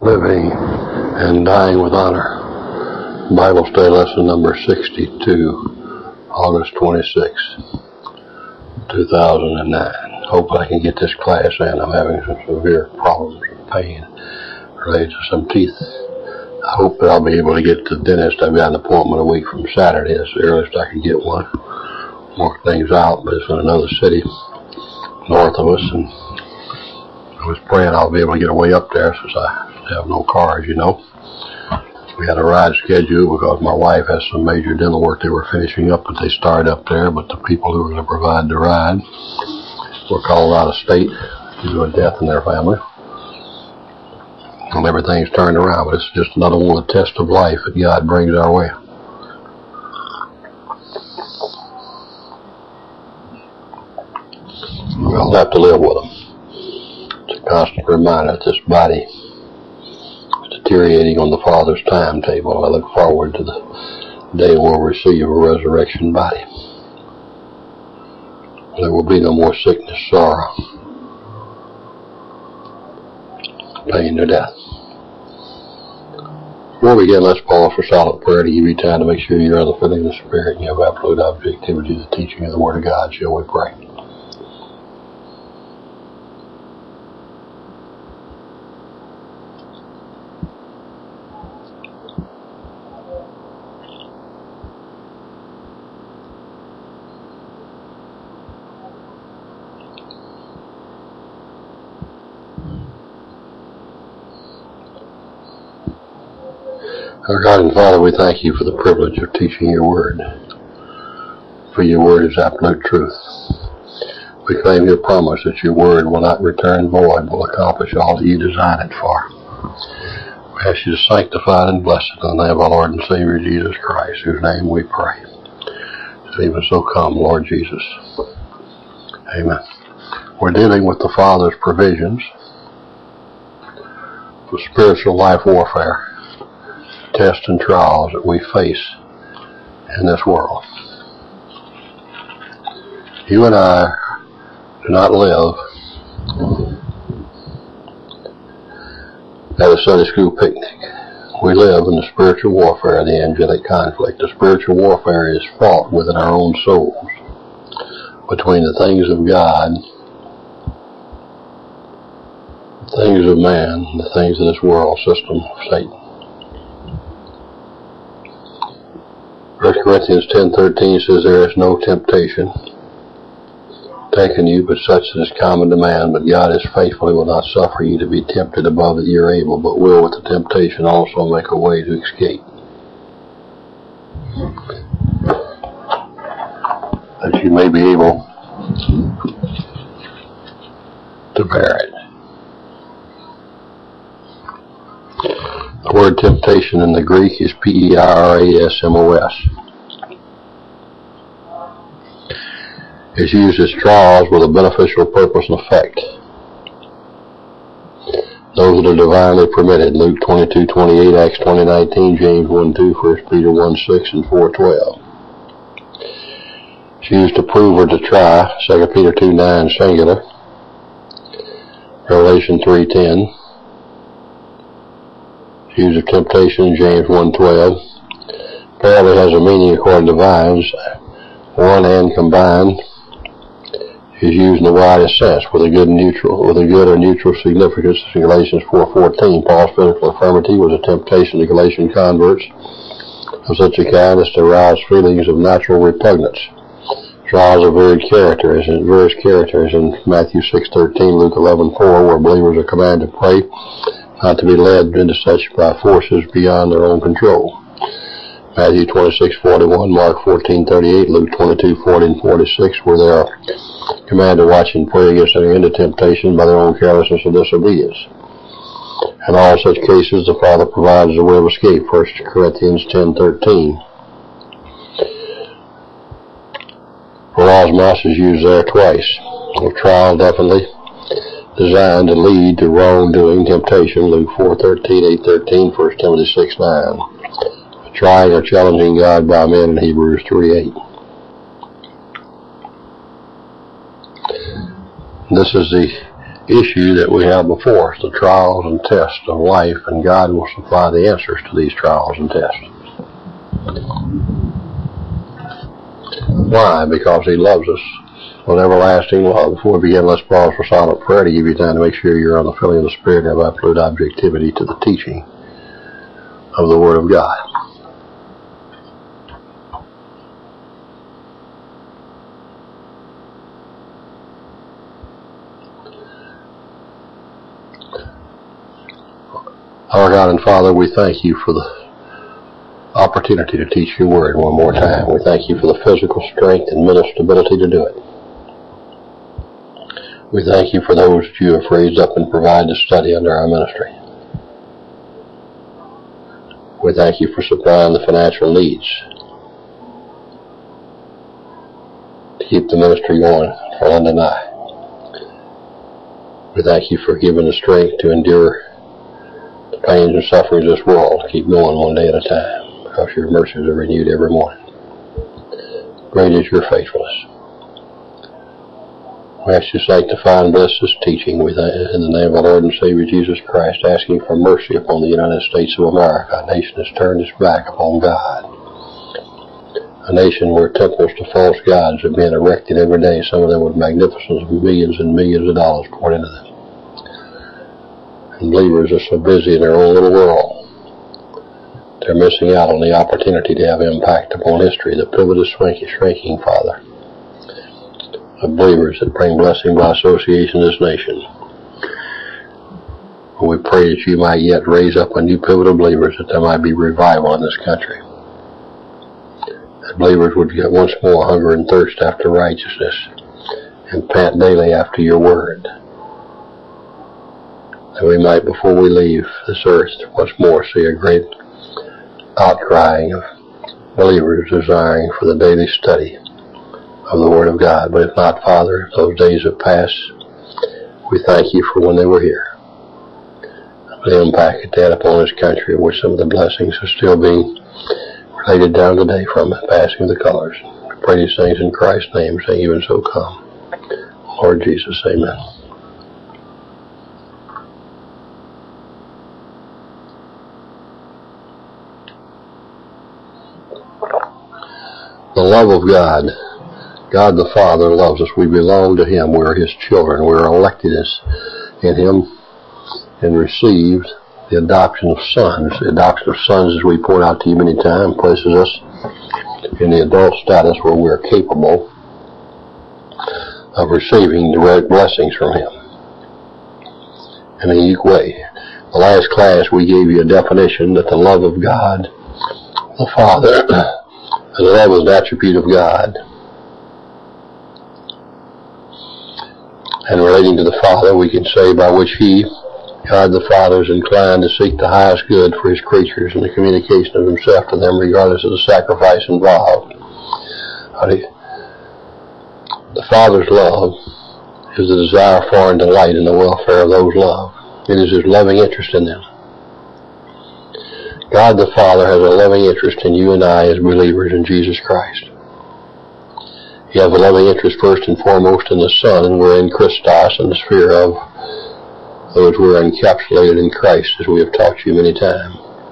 Living and Dying with Honor. Bible Study Lesson number 62, August 26, 2009. Hope I can get this class in. I'm having some severe problems with pain related to some teeth. I hope that I'll be able to get to the dentist. I've got an appointment a week from Saturday. That's the earliest I can get one. Work things out, but it's in another city north of us, and I was praying I'll be able to get away up there since I have no car, as you know. We had a ride scheduled because my wife has some major dental work they were finishing up, but they started up there, but the people who were going to provide the ride were called out of state due to a death in their family. And everything's turned around, but it's just another one of the tests of life that God brings our way. We'll have to live with them. It's a constant reminder that this body is deteriorating on the Father's timetable. I look forward to the day we'll receive a resurrection body. There will be no more sickness, sorrow, pain, or death. Before we begin, let's pause for silent prayer to give you time to make sure you're under the filling of the Spirit and you have absolute objectivity to the teaching of the Word of God. Shall we pray? Our God and Father, we thank you for the privilege of teaching your word. For your word is absolute truth. We claim your promise that your word will not return void, will accomplish all that you design it for. We ask you to sanctify it and bless it in the name of our Lord and Savior Jesus Christ, whose name we pray. And even so come, Lord Jesus. Amen. We're dealing with the Father's provisions for spiritual life warfare, tests and trials that we face in this world. You and I do not live at a Sunday school picnic. We live in the spiritual warfare of the angelic conflict. The spiritual warfare is fought within our own souls between the things of God, the things of man, and the things of this world system of Satan. 1 Corinthians 10:13 says, there is no temptation taken you, but such that is common to man. But God is faithful, He will not suffer you to be tempted above that you are able, but will with the temptation also make a way to escape, that you may be able to bear it. The word temptation in the Greek is P-E-R-A-S-M-O-S. It's used as trials with a beneficial purpose and effect. Those that are divinely permitted. Luke 22:28, Acts 20:19, James 1:2, 1 Peter 1:6, and 4:12. It's used to prove or to try. 2 Peter 2:9, singular. Revelation 3:10. Use of temptation, James 1:12. Apparently has a meaning according to Vines. One and combined is used in the widest sense with a good or neutral significance in Galatians 4:14. Paul's physical infirmity was a temptation to Galatian converts of such a kind as to arouse feelings of natural repugnance. Trials of various characters in Matthew 6:13, Luke 11:4, where believers are commanded to pray not to be led into such by forces beyond their own control. Matthew 26:41, Mark 14:38, Luke 22:40 and 46, where they are commanded to watch and pray against entering into temptation by their own carelessness and disobedience. In all such cases, the Father provides a way of escape. 1 Corinthians 10:13. Parosmos is used there twice. A trial definitely designed to lead to wrongdoing, temptation, Luke 4:13, 8:13, 1 Timothy 6:9. Trying or challenging God by men in Hebrews 3:8. This is the issue that we have before us, the trials and tests of life, and God will supply the answers to these trials and tests. Why? Because He loves us with everlasting love. Before we begin, let's pause for silent prayer to give you time to make sure you're on the filling of the Spirit and have absolute objectivity to the teaching of the Word of God. Our God and Father, we thank you for the opportunity to teach your word one more time. We thank you for the physical strength and mental stability to do it. We thank you for those that you have raised up and provided to study under our ministry. We thank you for supplying the financial needs to keep the ministry going for Linda and I. We thank you for giving the strength to endure the pains and sufferings of this world, to keep going one day at a time, because your mercies are renewed every morning. Great is your faithfulness. We ask you to sanctify and bless this teaching in the name of our Lord and Savior Jesus Christ, asking for mercy upon the United States of America, a nation that's turned its back upon God, a nation where temples to false gods are being erected every day, some of them with magnificence of millions and millions of dollars poured into them. And believers are so busy in their own little world, they're missing out on the opportunity to have impact upon history. The pivot is shrinking, Father, of believers that bring blessing by association in this nation. And we pray that you might yet raise up a new pivot of believers, that there might be revival in this country. That believers would get once more hunger and thirst after righteousness and pant daily after your word. That we might, before we leave this earth, once more see a great outcrying of believers desiring for the daily study of the Word of God. But if not, Father, if those days have passed, we thank you for when they were here. The impact it had upon this country, where some of the blessings are still being related down today from the passing of the colors. We pray these things in Christ's name, saying, even so come. Lord Jesus, amen. The love of God. God the Father loves us. We belong to Him. We're His children. We're elected in Him and received the adoption of sons. The adoption of sons, as we point out to you many times, places us in the adult status where we're capable of receiving direct blessings from Him in a unique way. The last class we gave you a definition that the love of God the Father, and the love is an attribute of God. And relating to the Father, we can say by which He, God the Father, is inclined to seek the highest good for His creatures and the communication of Himself to them regardless of the sacrifice involved. The Father's love is the desire for and delight in the welfare of those loved. It is His loving interest in them. God the Father has a loving interest in you and I as believers in Jesus Christ. He has a loving interest first and foremost in the Son, and we're in Christos, in the sphere of those who are encapsulated in Christ, as we have taught you many times.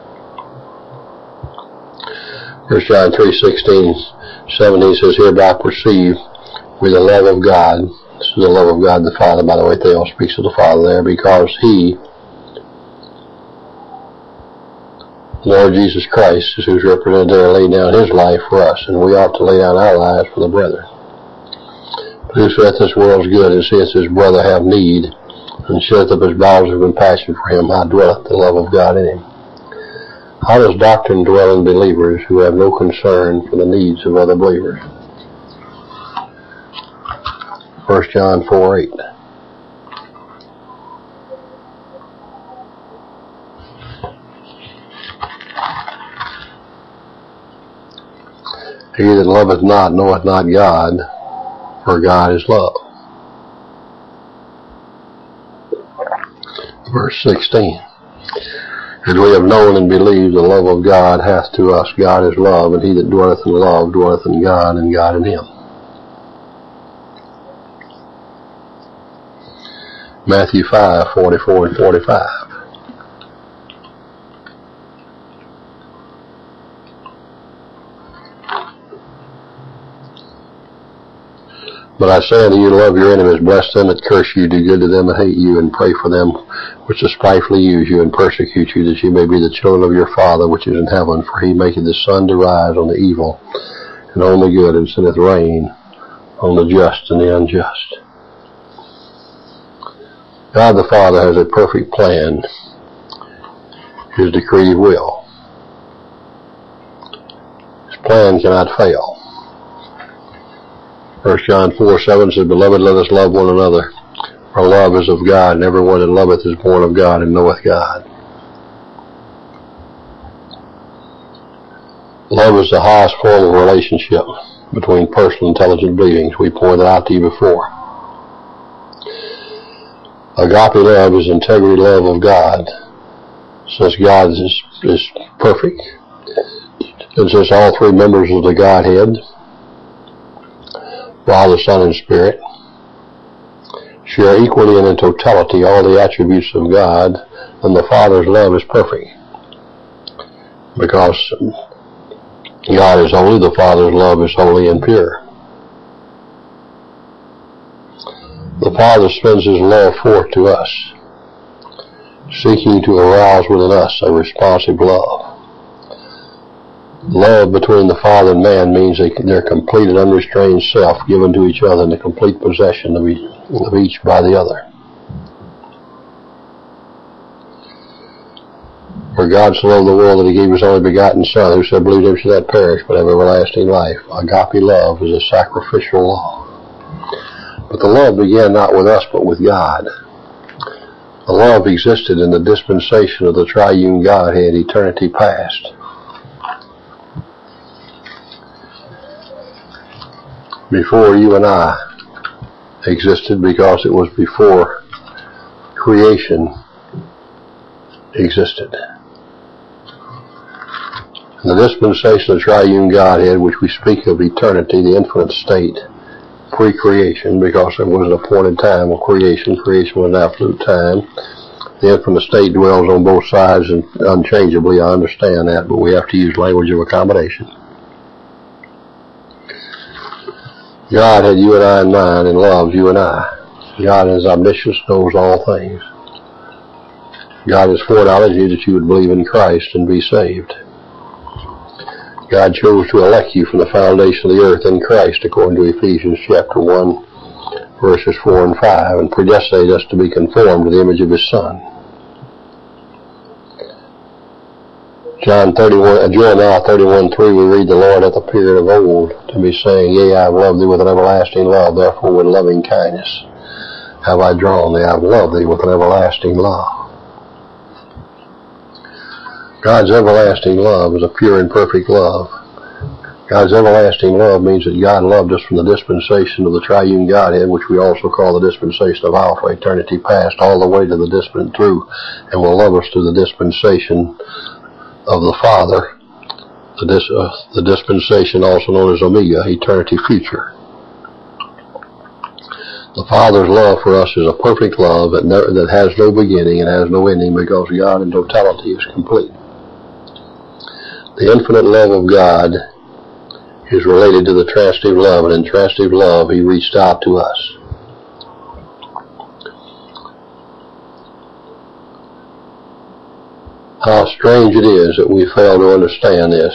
1 John 3:16-17 says, hereby perceive we the love of God. This is the love of God the Father, by the way. Theo speaks of the Father there, because He, Lord Jesus Christ, is who's represented there, laid down His life for us, and we ought to lay down our lives for the brethren. But who saith this world's good, and seeth his brother have need, and shuteth up his bowels of compassion for him, how dwelleth the love of God in him? How does doctrine dwell in believers who have no concern for the needs of other believers? 1 John 4:8. He that loveth not knoweth not God, for God is love. Verse 16. And we have known and believed the love of God hath to us. God is love, and he that dwelleth in love dwelleth in God, and God in him. Matthew 5:44 and 45. But I say unto you, love your enemies, bless them that curse you, do good to them that hate you, and pray for them which despitefully use you and persecute you, that you may be the children of your Father which is in heaven. For he maketh his sun to rise on the evil and on the good, and sendeth rain on the just and the unjust. God the Father has a perfect plan, his decreed will. His plan cannot fail. 1 John 4:7 says, Beloved, let us love one another, for love is of God, and everyone that loveth is born of God and knoweth God. Love is the highest form of relationship between personal intelligent beings. We pointed out to you before. Agape love is integrity love of God. Since God is perfect, and since all three members of the Godhead, Father, Son, and Spirit, share equally and in totality all the attributes of God, then the Father's love is perfect. Because God is holy, the Father's love is holy and pure. The Father spends his love forth to us, seeking to arouse within us a responsive love. Love between the Father and man means their complete and unrestrained self given to each other in the complete possession of each by the other. For God so loved the world that he gave his only begotten Son, whosoever believes him shall not perish, but have everlasting life. Agape love is a sacrificial love. But the love began not with us, but with God. The love existed in the dispensation of the triune Godhead, eternity past. Before you and I existed, because it was before creation existed. In the dispensation of the triune Godhead, which we speak of eternity, the infinite state, pre-creation, because there was an appointed time of creation. Creation was an absolute time. The infinite state dwells on both sides and unchangeably. I understand that, but we have to use language of accommodation. God had you and I in mind and loves you and I. God is omniscience, knows all things. God has foreknowledged you that you would believe in Christ and be saved. God chose to elect you from the foundation of the earth in Christ, according to Ephesians chapter 1, verses 4 and 5, and predestinated us to be conformed to the image of his Son. Jeremiah 31:3, we read, The Lord hath appeared of old to me, saying, Yea, I have loved thee with an everlasting love, therefore with loving kindness have I drawn thee. I have loved thee with an everlasting love. God's everlasting love is a pure and perfect love. God's everlasting love means that God loved us from the dispensation of the triune Godhead, which we also call the dispensation of Alpha, eternity past, all the way to the distant through, and will love us through the dispensation of the Father, the dispensation also known as Omega, eternity future. The Father's love for us is a perfect love that has no beginning and has no ending, because God in totality is complete. The infinite love of God is related to the transitive love, and in transitive love he reached out to us. How strange it is that we fail to understand this.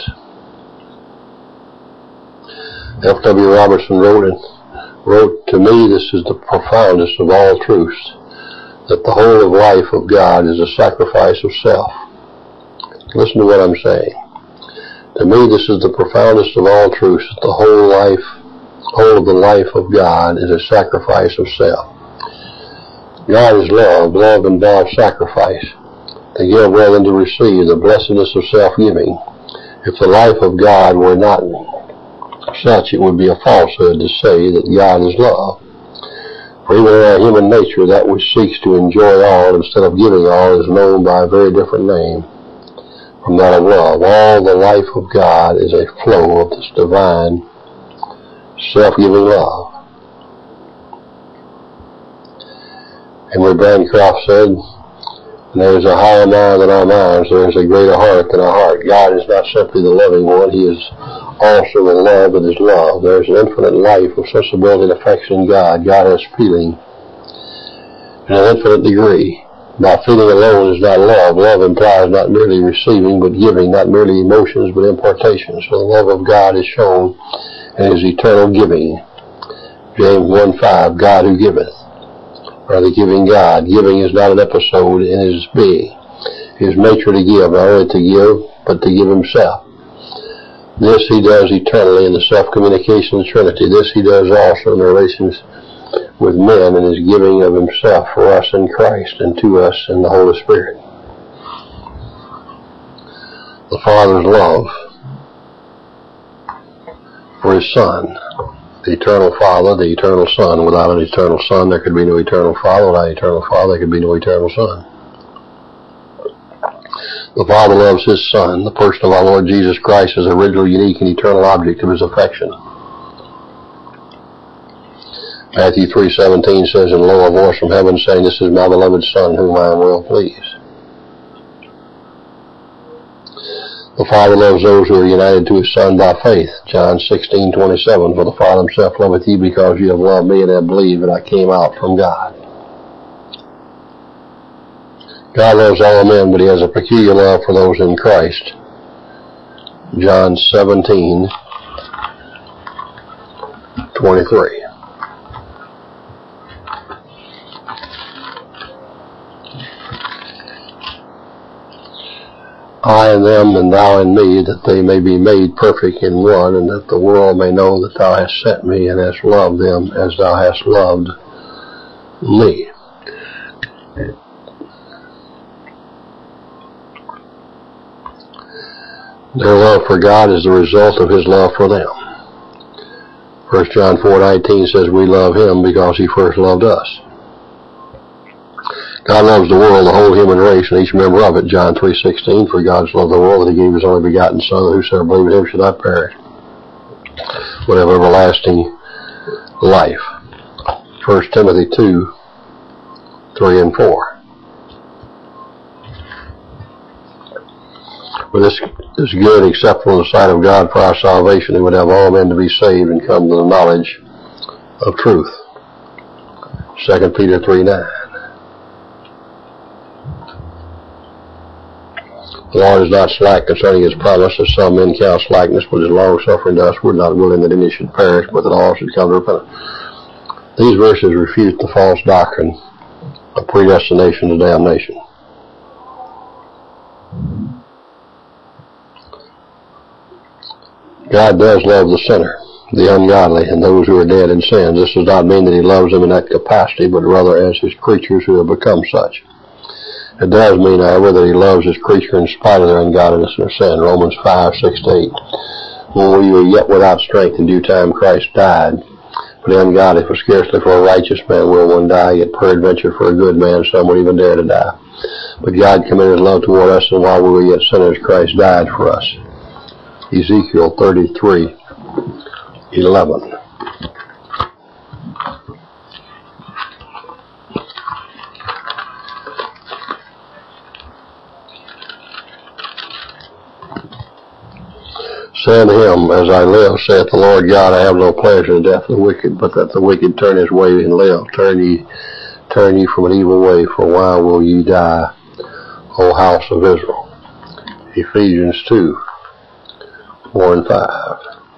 F.W. Robertson wrote, To me this is the profoundest of all truths, that the whole of life of God is a sacrifice of self. Listen to what I'm saying. To me this is the profoundest of all truths, that the whole of the life of God is a sacrifice of self. God is love. Love involves sacrifice. To give rather than to receive, the blessedness of self-giving. If the life of God were not such, it would be a falsehood to say that God is love. For even in our human nature, that which seeks to enjoy all instead of giving all is known by a very different name from that of love. All the life of God is a flow of this divine, self-giving love. Henry Bancroft said, "There's a higher mind than our minds. There is a greater heart than our heart." God is not simply the loving one. He is also the love that is love. There is an infinite life of sensibility and affection in God. God has feeling in an infinite degree. Now, feeling alone is not love. Love implies not merely receiving, but giving, not merely emotions, but impartation. So the love of God is shown in His eternal giving. James 1:5, God who giveth, or the giving God. Giving is not an episode in His being. His nature to give, not only to give, but to give Himself. This He does eternally in the self-communication of the Trinity. This He does also in the relations with men in His giving of Himself for us in Christ and to us in the Holy Spirit. The Father's love for His Son. The eternal Father, the eternal Son. Without an eternal Son, there could be no eternal Father. Without an eternal Father, there could be no eternal Son. The Father loves His Son. The person of our Lord Jesus Christ is the original, unique, and eternal object of His affection. Matthew 3:17 says, "And lo, a voice from heaven saying, This is my beloved Son, whom I am well pleased." The Father loves those who are united to His Son by faith. John 16:27, "For the Father Himself loveth you, because you have loved me and have believed that I came out from God." God loves all men, but He has a peculiar love for those in Christ. John 17:23. I in them and thou in me, that they may be made perfect in one, and that the world may know that thou hast sent me and hast loved them as thou hast loved me. Their love for God is the result of His love for them. 1 John 4:19 says, "We love Him because He first loved us." God loves the world, the whole human race, and each member of it. John 3:16, "For God so loved the world that He gave His only begotten Son, that whosoever believeth in Him should not perish, but have everlasting life." 1 Timothy 2:3 and 4. For this is good, acceptable in the sight of God for our salvation, who would have all men to be saved and come to the knowledge of truth. 2 Peter 3:9. The Lord is not slack concerning His promise, as some men count slackness, but is long-suffering to us. We're not willing that any should perish, but that all should come to repentance. These verses refute the false doctrine of predestination to damnation. God does love the sinner, the ungodly, and those who are dead in sins. This does not mean that He loves them in that capacity, but rather as His creatures who have become such. It does mean, however, that He loves His creature in spite of their ungodliness and their sin. Romans 5:6-8. "When we were yet without strength, in due time Christ died for the ungodly. For scarcely for a righteous man will one die, yet peradventure for a good man some would even dare to die. But God commended His love toward us, and while we were yet sinners, Christ died for us." Ezekiel 33:11. Say unto him, "As I live, saith the Lord God, I have no pleasure in the death of the wicked, but that the wicked turn his way and live. Turn ye from an evil way, for why will ye die, O house of Israel?" Ephesians 2:4 and 5.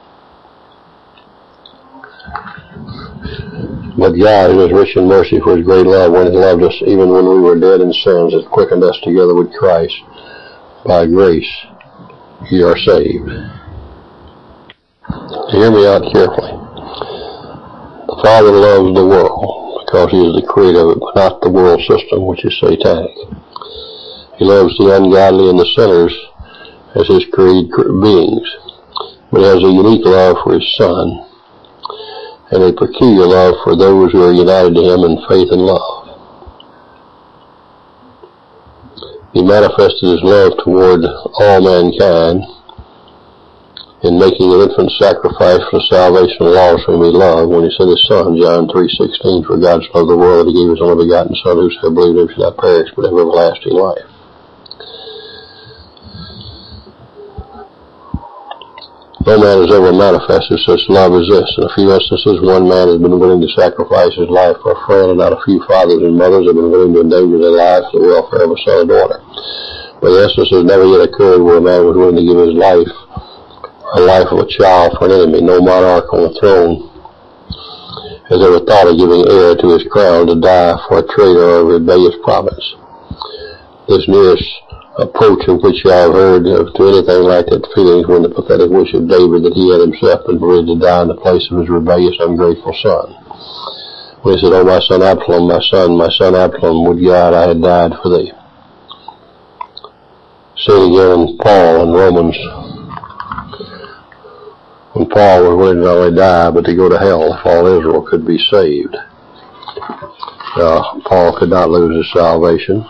But God, who is rich in mercy for His great love, when He loved us, even when we were dead in sins, hath quickened us together with Christ. By grace ye are saved. Hear me out carefully. The Father loves the world because He is the creator of it, but not the world system, which is satanic. He loves the ungodly and the sinners as His created beings, but He has a unique love for His Son and a peculiar love for those who are united to Him in faith and love. He manifested His love toward all mankind in making an infant sacrifice for the salvation of lost whom he loved, when he sent his Son, John 3:16, for God so loved the world that he gave his only begotten Son, whosoever believed in him should not perish, but have everlasting life. No man has ever manifested such love as this. In a few instances, one man has been willing to sacrifice his life for a friend, and not a few fathers and mothers have been willing to endanger their lives for the welfare of a son or daughter. But the instance has never yet occurred where a man was willing to give his life, or the life of a child, for an enemy. No monarch on the throne has ever thought of giving heir to his crown to die for a traitor or a rebellious province. This nearest approach of which I have heard to anything like that feeling when the pathetic wish of David that he had himself been permitted to die in the place of his rebellious, ungrateful son. When he said, "Oh, my son Absalom, my son Absalom, would God I had died for thee." See it again in Paul in Romans, when Paul was willing to not only die, but to go to hell if all Israel could be saved. Paul could not lose his salvation,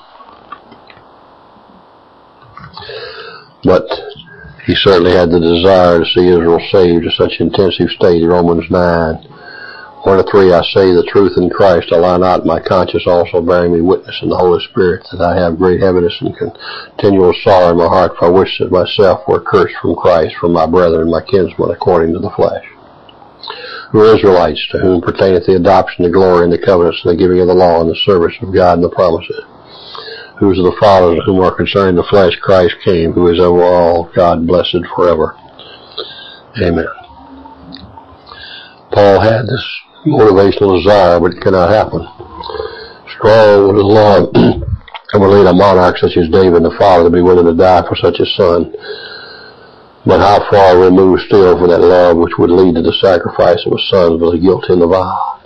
but he certainly had the desire to see Israel saved to such intensive state. Romans 9:1-3, I say the truth in Christ, I lie not, my conscience also bearing me witness in the Holy Spirit, that I have great heaviness and continual sorrow in my heart, for I wish that myself were cursed from Christ, from my brethren, my kinsmen, according to the flesh, who are Israelites, to whom pertaineth the adoption, the glory, and the covenants, and the giving of the law, and the service of God, and the promises, whose are the fathers, of whom are concerning the flesh Christ came, who is over all, God blessed forever. Amen. Paul had this motivational desire, but it could not happen. Strong was his love and would lead a monarch such as David the father to be willing to die for such a son. But how far removed still from that love which would lead to the sacrifice of a son for the guilty and the vile.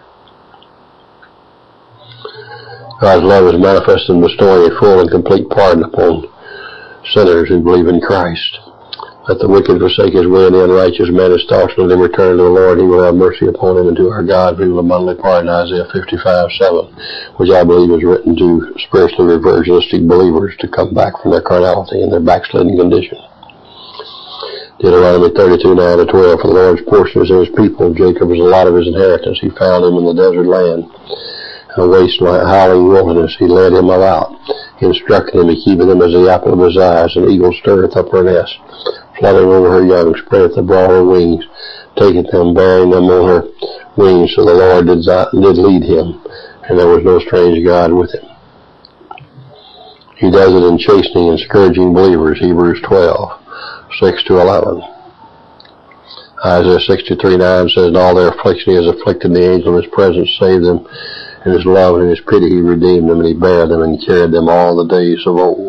God's love is manifested in bestowing a full and complete pardon upon sinners who believe in Christ. Let the wicked forsake his way, and the unrighteous man is tossed, and let him return to the Lord. He will have mercy upon him, and to our God he will abundantly pardon. Isaiah 55:7, which I believe is written to spiritually reversionistic believers to come back from their carnality and their backslidden condition. Deuteronomy 32:9-12, for the Lord's portion is in his people, Jacob is the lot of his inheritance. He found him in the desert land, in a waste howling wilderness. He led him about. He instructed him, he keepeth him as the apple of his eyes. An eagle stirreth up her nest, fluttering over her young, spreadeth abroad her wings, taketh them, bearing them on her wings. So the Lord did lead him, and there was no strange God with him. He does it in chastening and scourging believers, Hebrews 12:6-11. Isaiah 63:9 says, in all their affliction he has afflicted the angel of his presence, saved them. In his love and his pity he redeemed them, and he bare them and carried them all the days of old.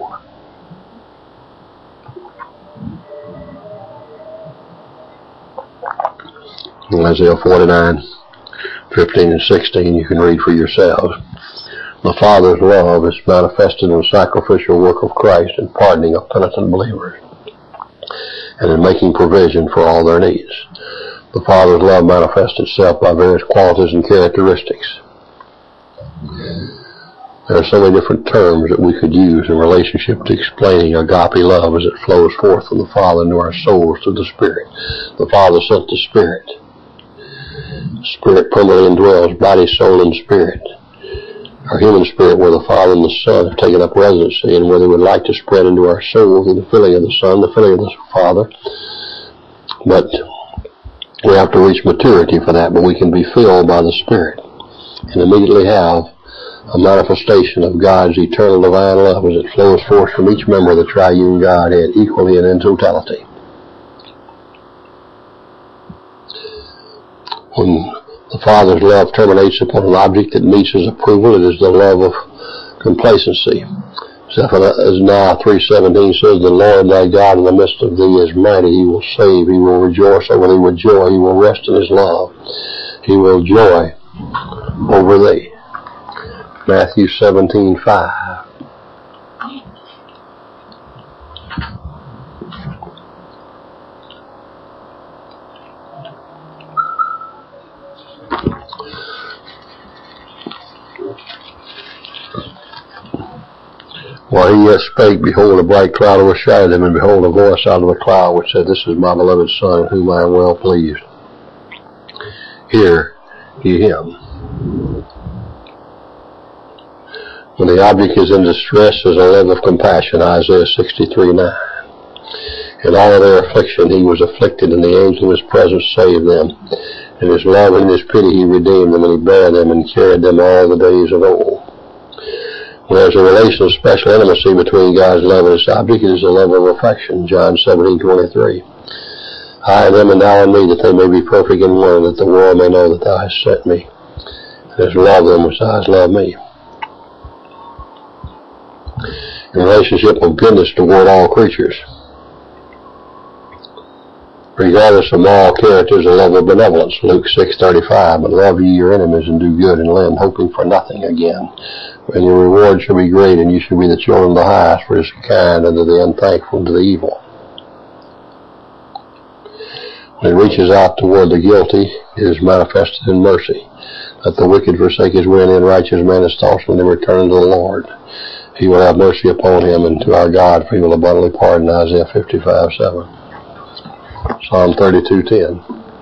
In Isaiah 49:15-16 you can read for yourselves. The Father's love is manifested in the sacrificial work of Christ in pardoning of penitent believers and in making provision for all their needs. The Father's love manifests itself by various qualities and characteristics. There are so many different terms that we could use in relationship to explaining agape love as it flows forth from the Father into our souls through the Spirit. The Father sent the Spirit. The Spirit permanently indwells body, soul, and spirit. Our human spirit, where the Father and the Son have taken up residency, and where they would like to spread into our souls through the filling of the Son, the filling of the Father. But we have to reach maturity for that, but we can be filled by the Spirit and immediately have a manifestation of God's eternal divine love as it flows forth from each member of the triune Godhead equally and in totality. When the Father's love terminates upon an object that meets his approval, it is the love of complacency. Zephaniah 3:17 says, the Lord thy God in the midst of thee is mighty. He will save. He will rejoice over thee with joy. He will rest in his love. He will joy over thee. Matthew 17:5. While he yet spake, behold, a bright cloud overshadowed him, and behold, a voice out of the cloud which said, This is my beloved Son, in whom I am well pleased. Hear ye him. When the object is in distress, there's a love of compassion, Isaiah 63:9. In all of their affliction he was afflicted, and the angel of his presence saved them. In his love and his pity he redeemed them, and he bare them and carried them all the days of old. When there's a relation of special intimacy between God's love and its object, it is a love of affection, John 17:23. I in them and thou in me, that they may be perfect in one, that the world may know that thou hast sent me, and hast loved them as thou hast loved me. In relationship of goodness toward all creatures. Regardless of moral characters, a love of benevolence, Luke 6:35. But love ye your enemies and do good and lend, hoping for nothing again. And your reward shall be great, and you shall be the children of the highest, for it is kind unto the unthankful and to the evil. When it reaches out toward the guilty, it is manifested in mercy. Let the wicked forsake his way, and the unrighteous man his thoughts, when they return to the Lord. He will have mercy upon him and to our God, for he will abundantly pardon, Isaiah 55:7. Psalm 32:10.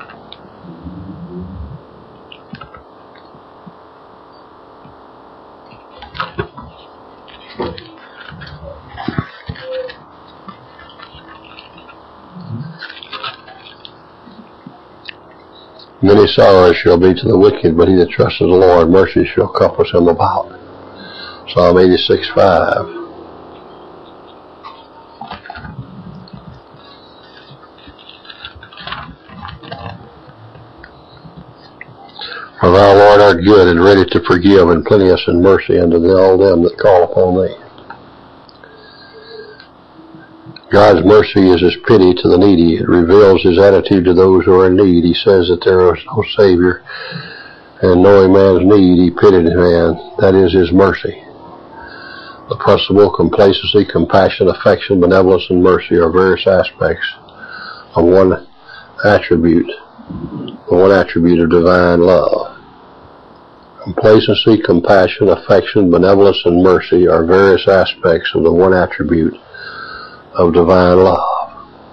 Many sorrows shall be to the wicked, but he that trusts in the Lord, mercy shall compass him about. Psalm 86:5. For thou, Lord, art good and ready to forgive, and plenteous in mercy unto all them that call upon thee. God's mercy is his pity to the needy. It reveals his attitude to those who are in need. He says that there is no Savior, and knowing man's need, he pitied man. That is his mercy. The principle, complacency, compassion, affection, benevolence, and mercy are various aspects of one attribute of divine love. Complacency, compassion, affection, benevolence, and mercy are various aspects of the one attribute of divine love.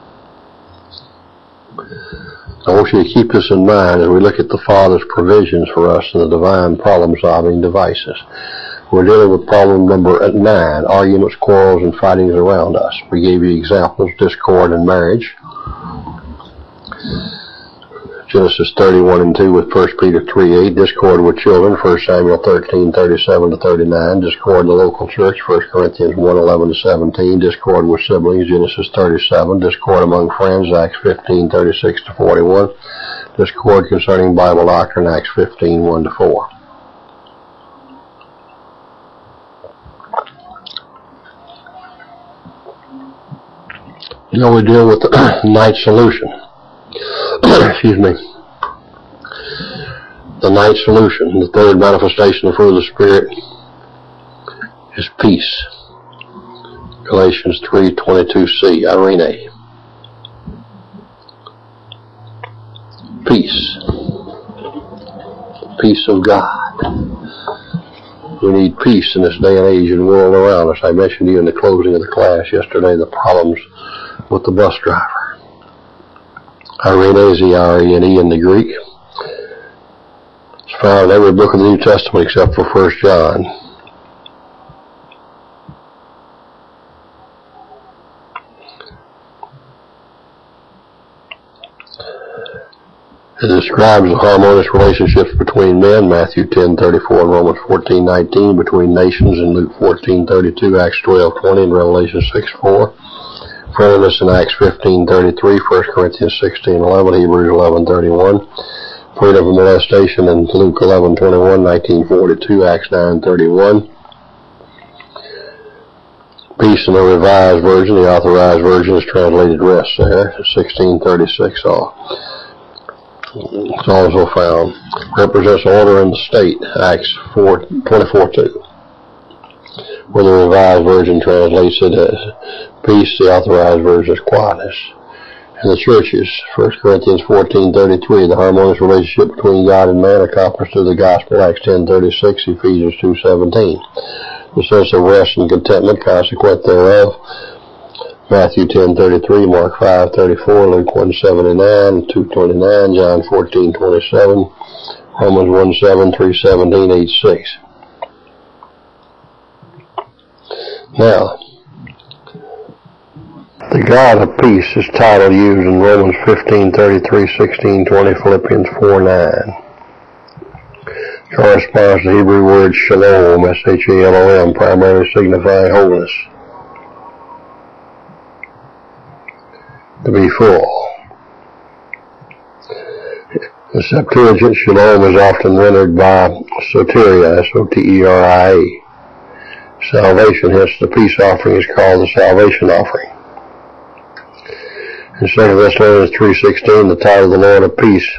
I want you to keep this in mind as we look at the Father's provisions for us and the divine problem-solving devices. We're dealing with problem number 9, arguments, quarrels, and fightings around us. We gave you examples: discord in marriage, Genesis 31:2 with 1 Peter 3:8, discord with children, 1 Samuel 13:37-39, discord in the local church, 1 Corinthians 1:11-17, discord with siblings, Genesis 37, discord among friends, Acts 15:36-41, discord concerning Bible doctrine, Acts 15:1-4. Now we deal with the night solution. Excuse me. The night solution, the third manifestation of the fruit of the Spirit, is peace. Galatians 3:22c, Irene. Peace. The peace of God. We need peace in this day and age and world around us. I mentioned to you in the closing of the class yesterday the problems with the bus driver. Irene is E-R-E-N-E in the Greek. It's found in every book of the New Testament except for 1 John. It describes the harmonious relationships between men, Matthew 10:34 and Romans 14:19, between nations in Luke 14:32, Acts 12:20, and Revelation 6:4. Friendliness in Acts 15:33, 1 Corinthians 16:11, Hebrews 11:31, freedom from molestation in Luke 11:21, 1942, Acts 9:31. Peace in the Revised Version, the Authorized Version is translated rest there, 16:36 all. It's also found. Represents order in the state, Acts 24:2. Where the Revised Version translates it as peace, the Authorized Version is quietness. In the churches, 1 Corinthians 14:33, the harmonious relationship between God and man accomplished through the gospel, Acts 10:36, Ephesians 2:17. the sense of rest and contentment consequent thereof. Matthew 10:33, Mark 5:34, Luke 1:79, 2:29, John 14:27, Romans 1:7, 3:17, 8:6. Now, the God of peace is title used in Romans 15:33, 16:20, Philippians 4:9. Corresponds to the Hebrew word shalom, S-H-A-L-O-M, primarily signifying wholeness. To be full. The Septuagint, shalom is often rendered by soteria, S-O-T-E-R-I-A. Salvation, hence the peace offering is called the salvation offering. In 2 Thessalonians 3:16, the title of the Lord of peace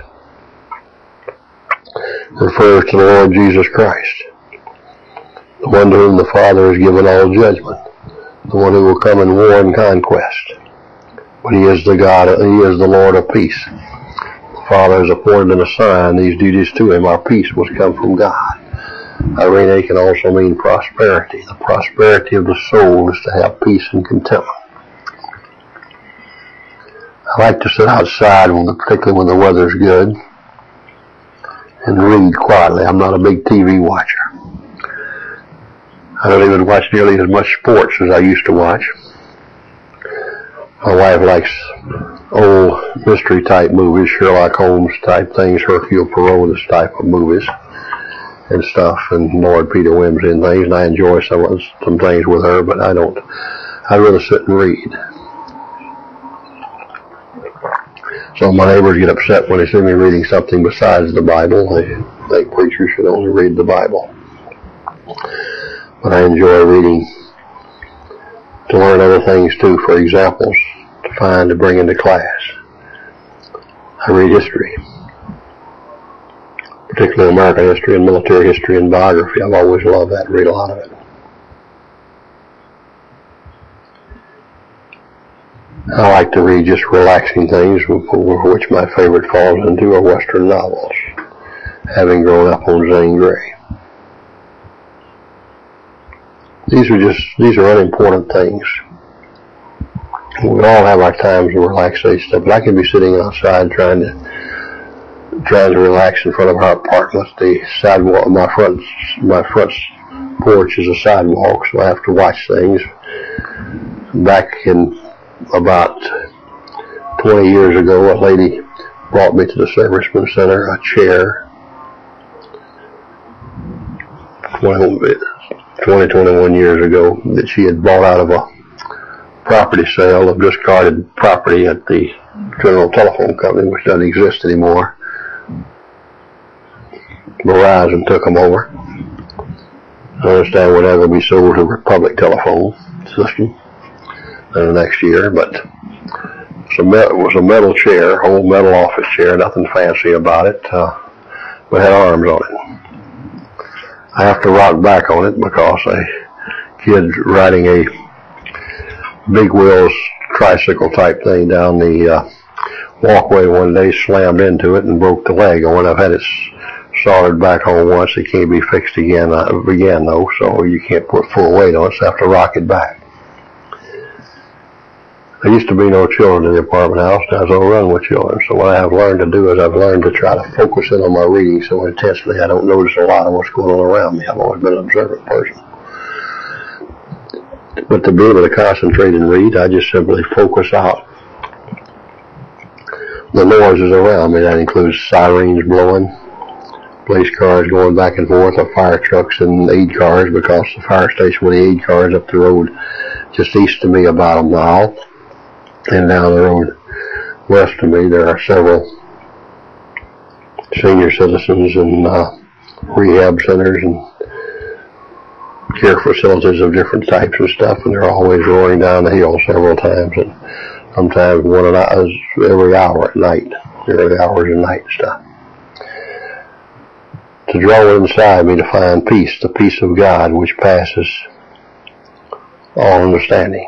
refers to the Lord Jesus Christ, the one to whom the Father has given all judgment, the one who will come in war and conquest. But he is the Lord of peace. The Father has appointed and assigned these duties to him. Our peace must come from God. Irene can also mean prosperity. The prosperity of the soul is to have peace and contentment. I like to sit outside, particularly when the weather's good, and read quietly. I'm not a big TV watcher. I don't even watch nearly as much sports as I used to watch. My wife likes old mystery type movies, Sherlock Holmes type things, Hercule Poirot type of movies and stuff, and Lord Peter Wimsey and things, and I enjoy some things with her, but I don't. I'd rather sit and read. So my neighbors get upset when they see me reading something besides the Bible. They think preachers should only read the Bible. But I enjoy reading to learn other things too, for examples to bring into class. I read history, particularly American history and military history and biography. I've always loved that, read a lot of it. I like to read just relaxing things, which my favorite falls into are Western novels, having grown up on Zane Grey. These are unimportant things. We all have our times of relaxation, but I can be sitting outside trying to relax in front of our apartment. The sidewalk, my front porch is a sidewalk, so I have to watch things. Back in about 20 years ago, a lady brought me to the Serviceman Center a chair. 21 years ago, that she had bought out of a property sale of discarded property at the General Telephone Company, which doesn't exist anymore. Verizon took them over. I understand we're now going to be sold to Republic Telephone System in the next year, but it was a metal chair, old metal office chair, nothing fancy about it, but had arms on it. I have to rock back on it because a kid riding a big wheels tricycle type thing down the walkway one day slammed into it and broke the leg on it. I've had it soldered back on once. It can't be fixed again though, so you can't put full weight on it, so I have to rock it back. There used to be no children in the apartment house. Now it's overrun with children. So what I have learned to do is I've learned to try to focus in on my reading so intensely I don't notice a lot of what's going on around me. I've always been an observant person. But to be able to concentrate and read, I just simply focus out the noises around me. That includes sirens blowing, police cars going back and forth, or fire trucks and aid cars, because the fire station with the aid cars up the road just east of me about a mile. And down the road west of me, there are several senior citizens and rehab centers and care facilities of different types and stuff, and they're always rolling down the hill several times, and sometimes every hour at night, early hours at night and stuff. To draw inside me to find peace, the peace of God, which passes all understanding.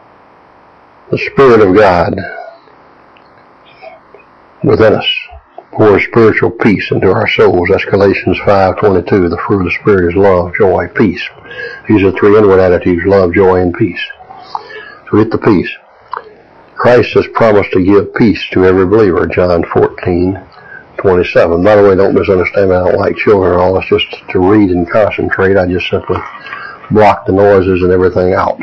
The Spirit of God within us pour spiritual peace into our souls. That's Galatians 5:22. The fruit of the Spirit is love, joy, peace. These are three inward attitudes: love, joy, and peace. So get the peace. Christ has promised to give peace to every believer, John 14:27. By the way, don't misunderstand me. I don't like children at all. It's just to read and concentrate. I just simply block the noises and everything out.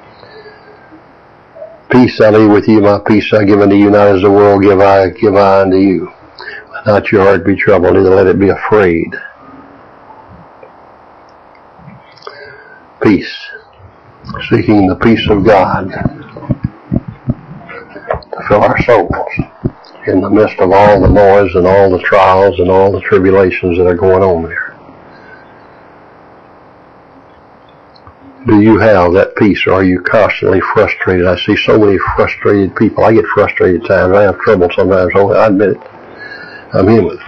Peace I leave with you, my peace I give unto you, not as the world give I unto you. Let not your heart be troubled, neither let it be afraid. Peace. Seeking the peace of God to fill our souls in the midst of all the noise and all the trials and all the tribulations that are going on there. Do you have that peace, or are you constantly frustrated? I see so many frustrated people. I get frustrated at times. I have trouble sometimes. I admit it. I'm human.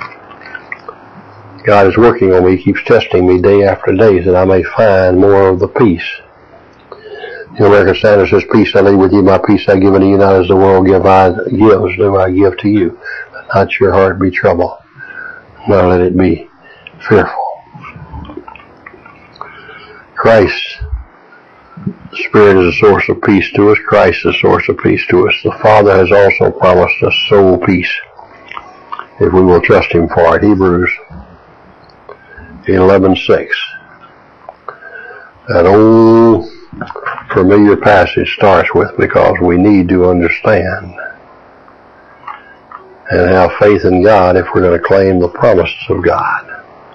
God is working on me. He keeps testing me day after day that I may find more of the peace. The American Standard says, peace I leave with you, my peace I give unto you, not as the world gives, do I give to you. Let not your heart be troubled, nor let it be fearful. Christ's Spirit is a source of peace to us. Christ is a source of peace to us. The Father has also promised us soul peace if we will trust Him for it. Hebrews 11:6. That old familiar passage starts with, because we need to understand and have faith in God if we're going to claim the promises of God.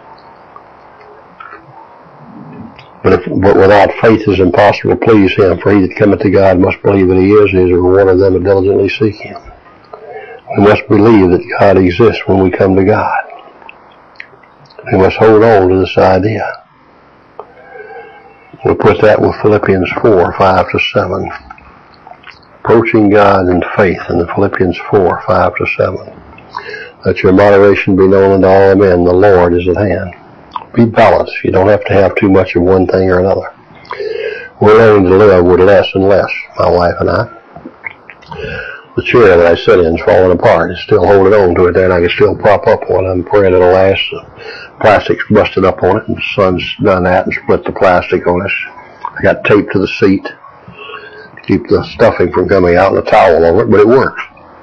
But without faith it is impossible to please Him, for he that cometh to God must believe that He is, and is a rewarder of them that diligently seek Him. We must believe that God exists when we come to God. We must hold on to this idea. We'll put that with Philippians 4:5-7. Approaching God in faith in the Philippians 4:5-7. Let your moderation be known unto all men. The Lord is at hand. Be balanced. You don't have to have too much of one thing or another. We're learning to live with less and less, my wife and I. The chair that I sit in is falling apart. It's still holding on to it there, and I can still prop up on it. I'm praying it'll last. The plastic's busted up on it, and the son's done that and split the plastic on us. I got tape to the seat to keep the stuffing from coming out, and a towel over it, but it works.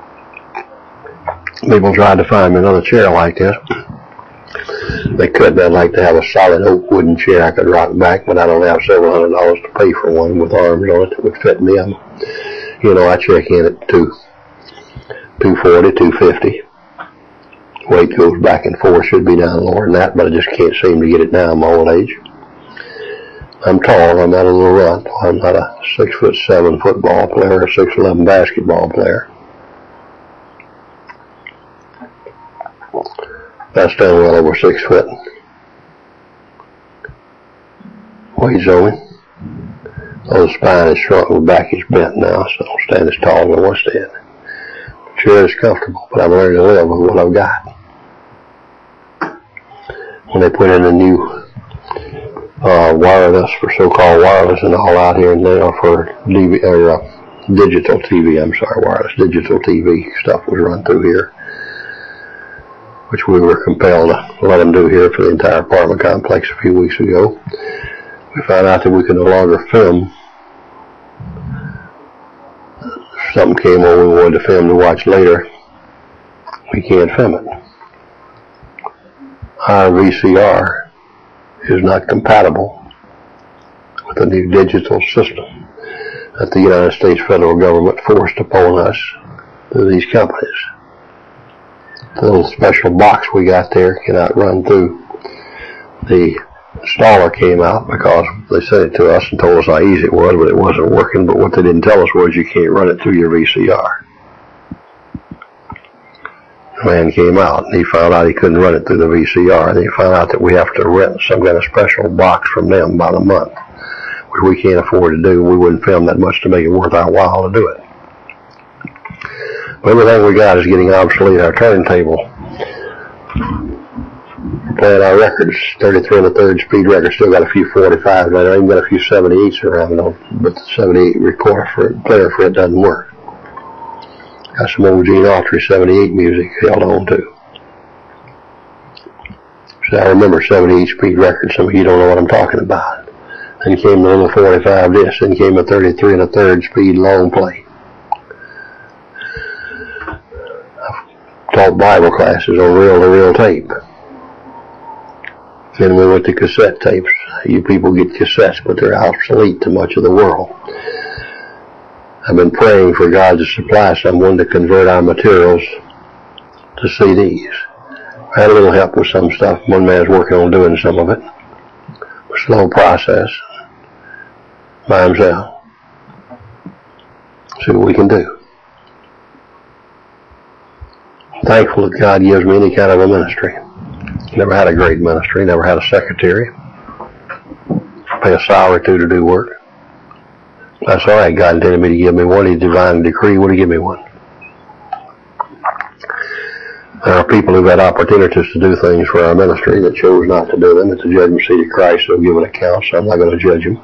People tried to find me another chair like this. They could. I'd like to have a solid oak wooden chair I could rock back, but I don't have several $100 to pay for one with arms on it that would fit me. I check in at $240, $250. Weight goes back and forth. Should be down lower than that, but I just can't seem to get it down in my old age. I'm tall. I'm not a little runt. I'm not a 6'7" football player or a 6'11" basketball player. I stand well over 6 foot. Weight's on me. Oh, the spine is shrunk, the back is bent now, so I don't stand as tall as I once did. The chair is comfortable, but I'm learning to live with what I've got. When they put in a new wireless, for so-called wireless and all out here now for digital TV, wireless digital TV stuff was run through here, which we were compelled to let them do here for the entire apartment complex a few weeks ago. We found out that we could no longer film. If something came on we wanted to film to watch later, we can't film it. Our VCR is not compatible with the new digital system that the United States federal government forced upon us through these companies. The little special box we got there cannot run through. The installer came out because they sent it to us and told us how easy it was, but it wasn't working. But what they didn't tell us was you can't run it through your VCR. The man came out and he found out he couldn't run it through the VCR. And he found out that we have to rent some kind of special box from them by the month, which we can't afford to do. We wouldn't film that much to make it worth our while to do it. Everything we got is getting obsolete. Our turntable, playing our records, 33 1/3 speed records, still got a few 45s right there. I even got a few 78s around, but the 78 recorder player for it doesn't work. Got some old Gene Autry 78 music held on to. So I remember 78 speed records. Some of you don't know what I'm talking about. Then came the little 45 disc. Then came a 33 1/3 speed long play. I've taught Bible classes on reel-to-reel tape. Then we went to cassette tapes. You people get cassettes, but they're obsolete to much of the world. I've been praying for God to supply someone to convert our materials to CDs. I had a little help with some stuff. One man's working on doing some of it. A slow process. By himself. See what we can do. I'm thankful that God gives me any kind of a ministry. Never had a great ministry. Never had a secretary. Pay a salary to do work. That's all right. God intended me to give me one. He divinely decreed would he give me one. There are people who've had opportunities to do things for our ministry that chose not to do them. At the judgment seat of Christ, they'll give an account, so I'm not going to judge them.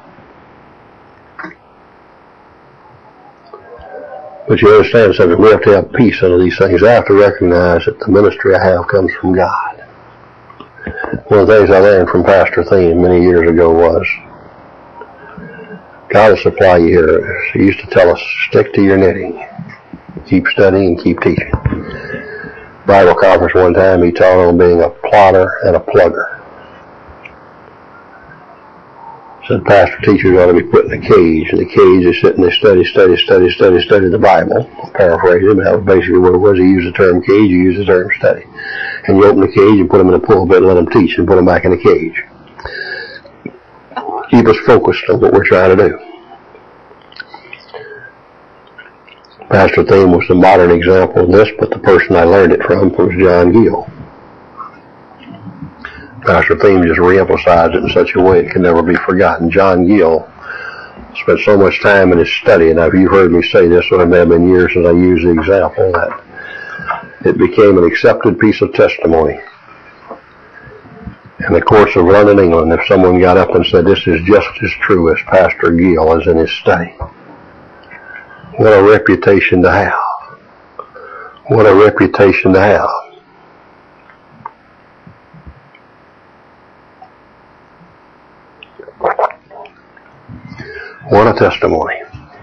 But you understand something. We have to have peace under these things. I have to recognize that the ministry I have comes from God. One of the things I learned from Pastor Thiem many years ago was, God will supply you here. He used to tell us, stick to your knitting. Keep studying and keep teaching. Bible conference one time, he taught on being a plotter and a plugger. Said pastor teachers ought to be put in a cage. In the cage, they sit and they study the Bible. I'll paraphrase him. That was basically what it was. He used the term cage, he used the term study. And you open the cage and put them in the pulpit and let them teach and put them back in the cage. Keep us focused on what we're trying to do. Pastor Thiem was the modern example of this, but the person I learned it from was John Gill. Pastor Thiem just reemphasized it in such a way it can never be forgotten. John Gill spent so much time in his study, and if you've heard me say this, so it may have been years since I used the example, that it became an accepted piece of testimony. In the courts of London, England, if someone got up and said, this is just as true as Pastor Gill is in his study. What a reputation to have. What a reputation to have. What a testimony.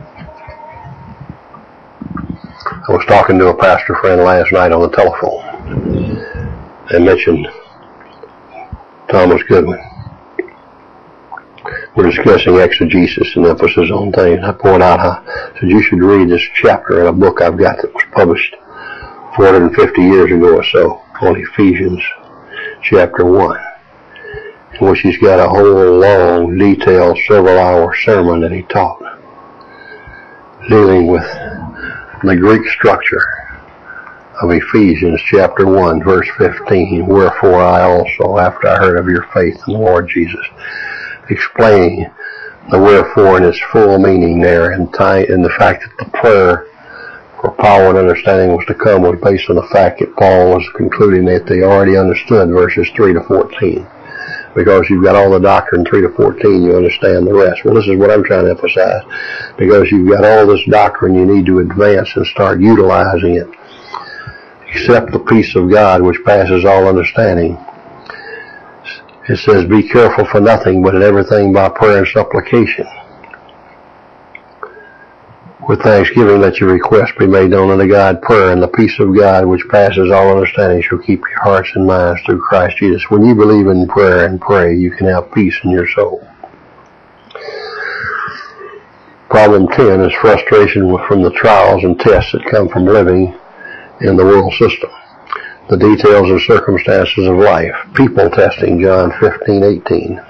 I was talking to a pastor friend last night on the telephone. They mentioned Thomas Goodwin. We're discussing exegesis and emphasis on things. I pointed out how I said you should read this chapter in a book I've got that was published 450 years ago or so on Ephesians chapter 1. In which he's got a whole long, detailed, several-hour sermon that he taught, dealing with the Greek structure of Ephesians chapter 1, verse 15. Wherefore I also, after I heard of your faith in the Lord Jesus, explaining the wherefore in its full meaning there, and the fact that the prayer for power and understanding was to come was based on the fact that Paul was concluding that they already understood verses 3 to 14. Because you've got all the doctrine 3 to 14, you understand the rest. Well, this is what I'm trying to emphasize. Because you've got all this doctrine, you need to advance and start utilizing it. Accept the peace of God which passes all understanding. It says, be careful for nothing, but in everything by prayer and supplication. With thanksgiving let your requests be made known unto God. Prayer and the peace of God which passes all understanding shall keep your hearts and minds through Christ Jesus. When you believe in prayer and pray, you can have peace in your soul. Problem 10 is frustration from the trials and tests that come from living in the world system. The details and circumstances of life. People testing, John 15:18.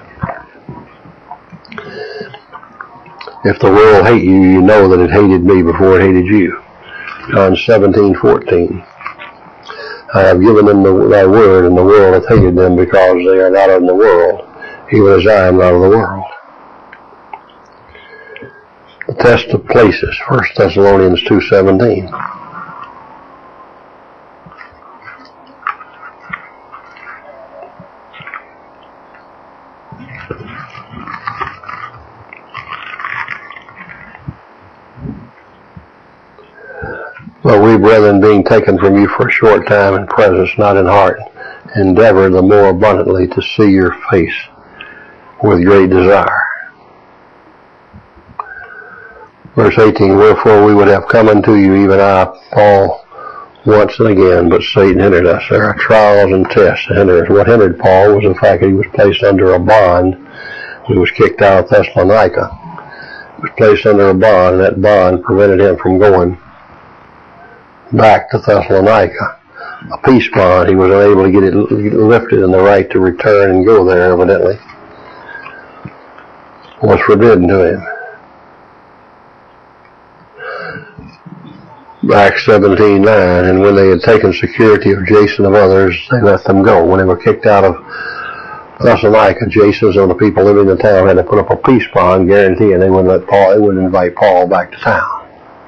If the world hate you, you know that it hated me before it hated you. John 17:14. I have given them thy word, and the world hath hated them because they are not of the world, even as I am not of the world. The test of places, 1 Thessalonians 2:17. But we, brethren, being taken from you for a short time in presence, not in heart, endeavor the more abundantly to see your face with great desire. Verse 18, wherefore we would have come unto you, even I, Paul, once and again, but Satan hindered us. There are trials and tests that hinder us. What hindered Paul was the fact that he was placed under a bond. He was kicked out of Thessalonica. He was placed under a bond, and that bond prevented him from going back to Thessalonica. A peace bond. He was unable to get it lifted, and the right to return and go there, evidently, was forbidden to him. Acts 17:9, and when they had taken security of Jason and of others, they let them go. When they were kicked out of Thessalonica, Jason's and the people living in the town had to put up a peace bond guaranteeing they wouldn't invite Paul back to town.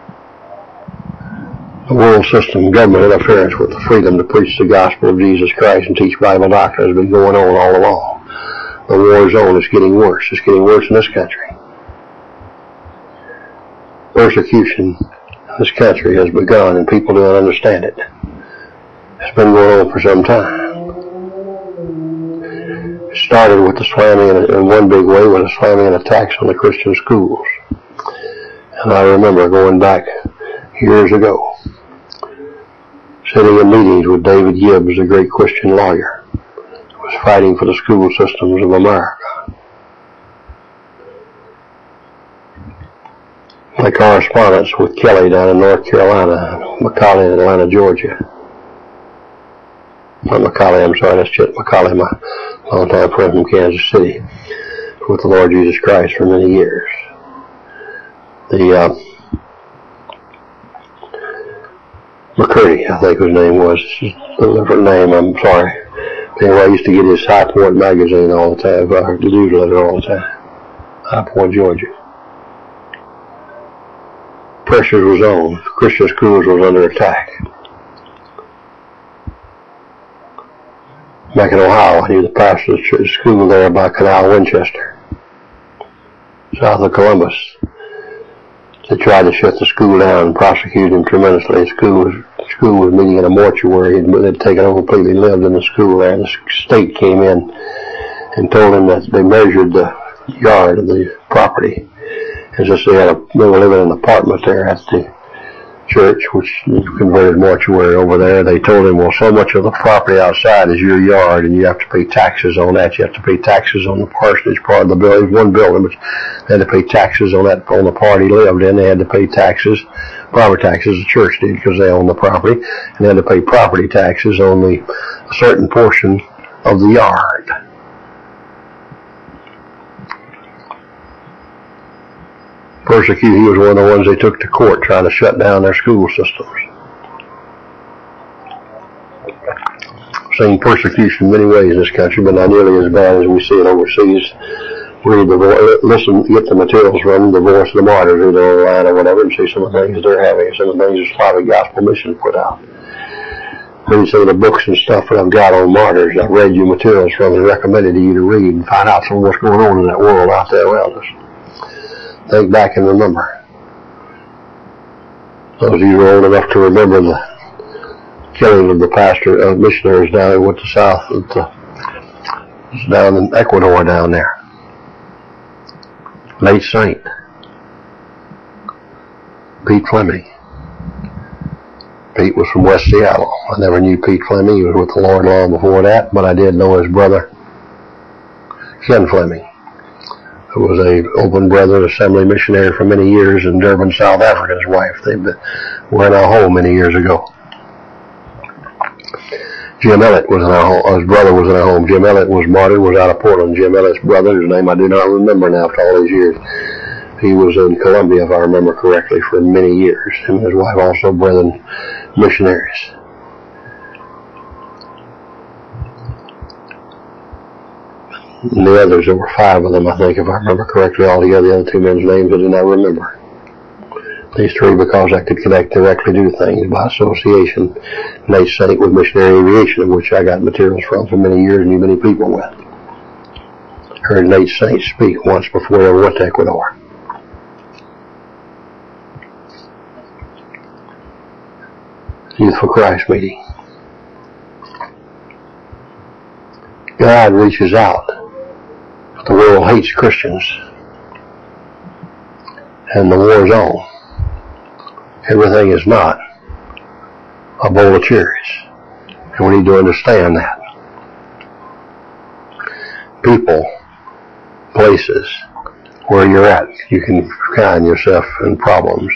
The world system, government interference with the freedom to preach the gospel of Jesus Christ and teach Bible doctrine has been going on all along. The war zone is getting worse. It's getting worse in this country. Persecution in this country has begun, and people don't understand it. It's been going on for some time. It started with the slamming, in one big way, with the slamming and attacks on the Christian schools. And I remember going back years ago, sitting in meetings with David Gibbs, a great Christian lawyer, who was fighting for the school systems of America. My correspondence with Kelly down in North Carolina, McCallie in Atlanta, Georgia. Not McCallie, I'm sorry, that's Chet McCallie, my longtime friend from Kansas City, with the Lord Jesus Christ for many years. The McCurdy, I think his name was. It's a different name, I'm sorry. Anyway, I used to get his High Point magazine all the time, the newsletter all the time. High Point, Georgia. Pressure was on. Christian schools was under attack. Back in Ohio, I knew the pastor of the school there by Canal Winchester, south of Columbus. They tried to shut the school down and prosecute him tremendously. The school was meeting in a mortuary. They'd taken over completely, lived in the school there. The state came in and told him that they measured the yard of the property. As I say, they were living in an apartment there at the church, which converted mortuary over there. They told him, well, so much of the property outside is your yard, and you have to pay taxes on that. You have to pay taxes on the parsonage part of the building. One building, but they had to pay taxes on that, on the part he lived in. They had to pay taxes, property taxes, the church did, because they owned the property, and they had to pay property taxes on a certain portion of the yard. Persecute, he was one of the ones they took to court trying to shut down their school systems. Seen persecution in many ways in this country, but not nearly as bad as we see it overseas. Listen, get the materials from the Voice of the Martyrs, either online or whatever, and see some of the things they're having, some of the things the Slavic Gospel Mission put out. Maybe some of the books and stuff that I've got on martyrs, I've read you materials from and recommended to you to read and find out some of what's going on in that world out there around us. Think back and remember. Those of you who are old enough to remember the killing of the pastor of missionaries down there, went to south, down in Ecuador down there. Late Saint Pete Fleming. Pete was from West Seattle. I never knew Pete Fleming. He was with the Lord long before that, but I did know his brother, Ken Fleming, who was a Open Brethren Assembly missionary for many years in Durban, South Africa. His wife, they were in our home many years ago. Jim Elliott was in our home. His brother was in our home. Jim Elliott was martyred, was out of Portland. Jim Elliott's brother, whose name I do not remember now after all these years, he was in Colombia, if I remember correctly, for many years. Him and his wife also Brethren missionaries. And the others, there were 5 of them, I think, if I remember correctly, altogether. The other 2 men's names I do not remember. These 3 because I could connect directly to things by association. Nate Saint with Missionary Aviation, of which I got materials from for many years and knew many people with. Heard Nate Saint speak once before I ever went to Ecuador. Youth for Christ meeting. God reaches out. The world hates Christians. And the war's on. Everything is not a bowl of cherries. And we need to understand that. People, places, where you're at, you can find yourself in problems.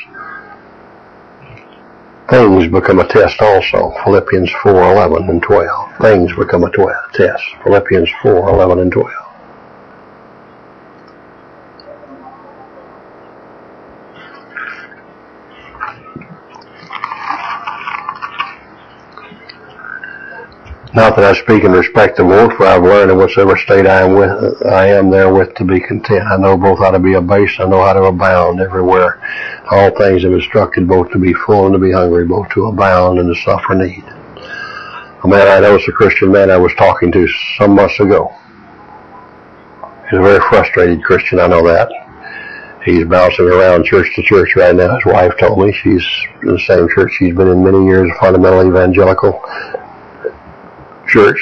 Things become a test also. Philippians 4:11 and 12. Things become a test. Philippians 4:11 and 12. Not that I speak in respect of work, for I've learned in whatsoever state I am therewith to be content. I know both how to be abased, I know how to abound everywhere. All things have instructed both to be full and to be hungry, both to abound and to suffer need. A man I know is a Christian man I was talking to some months ago. He's a very frustrated Christian, I know that. He's bouncing around church to church right now. His wife told me she's in the same church she's been in many years, a fundamental evangelical church.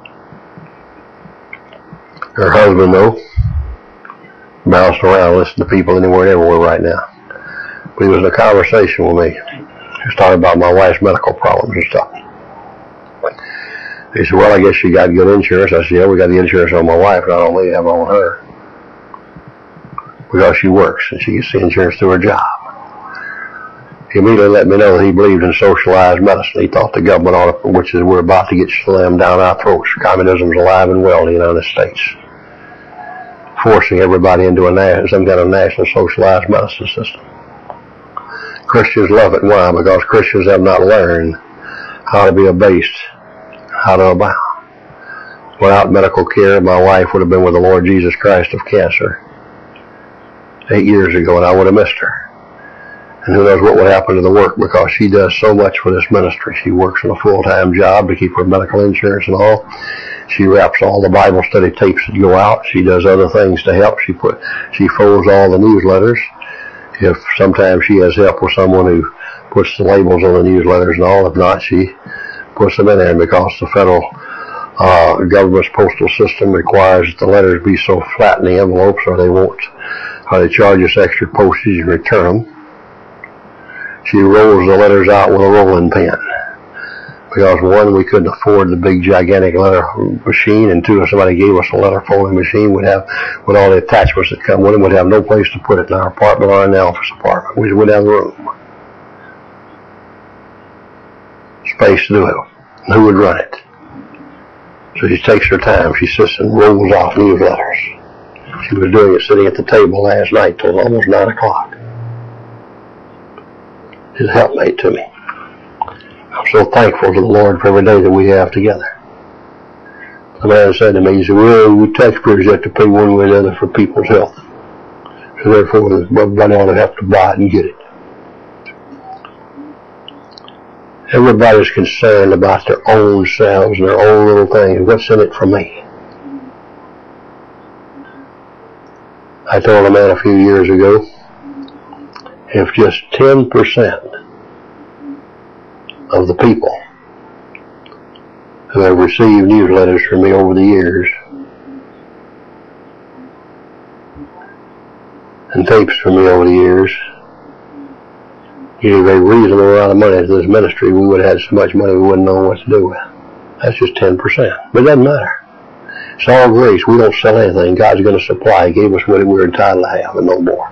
Her husband, though, bounced around, listening to people anywhere and everywhere right now. But he was in a conversation with me. He was talking about my wife's medical problems and stuff. He said, well, I guess you got good insurance. I said, yeah, we got the insurance on my wife, not only have on her. Because she works and she gets the insurance through her job. He immediately let me know that he believed in socialized medicine. He thought the government which is we're about to get slammed down our throats. Communism's alive and well in the United States. Forcing everybody into some kind of national socialized medicine system. Christians love it. Why? Because Christians have not learned how to be abased, how to abound. Without medical care, my wife would have been with the Lord Jesus Christ of cancer 8 years ago, and I would have missed her. And who knows what would happen to the work, because she does so much for this ministry. She works in a full-time job to keep her medical insurance and all. She wraps all the Bible study tapes that go out. She does other things to help. She folds all the newsletters. If sometimes she has help with someone who puts the labels on the newsletters and all. If not, she puts them in there, because the federal government's postal system requires that the letters be so flat in the envelopes, or they charge us extra postage and return them. She rolls the letters out with a rolling pin. Because one, we couldn't afford the big gigantic letter machine, and two, if somebody gave us a letter folding machine, with all the attachments that come with it, we'd have no place to put it in our apartment or in the office apartment. We wouldn't have room. Space to do it. And who would run it? So she takes her time. She sits and rolls off newsletters. She was doing it sitting at the table last night till almost 9 o'clock. His helpmate to me. I'm so thankful to the Lord for every day that we have together. The man said to me, he said, well, we taxpayers have to pay one way or the other for people's health. So therefore, everybody ought to have to buy it and get it. Everybody's concerned about their own selves and their own little things. What's in it for me? I told a man a few years ago, if just 10% of the people who have received newsletters from me over the years and tapes from me over the years gave a reasonable amount of money to this ministry, we would have had so much money we wouldn't know what to do with. That's just 10%. But it doesn't matter. It's all grace. We don't sell anything. God's going to supply. He gave us what we're entitled to have and no more.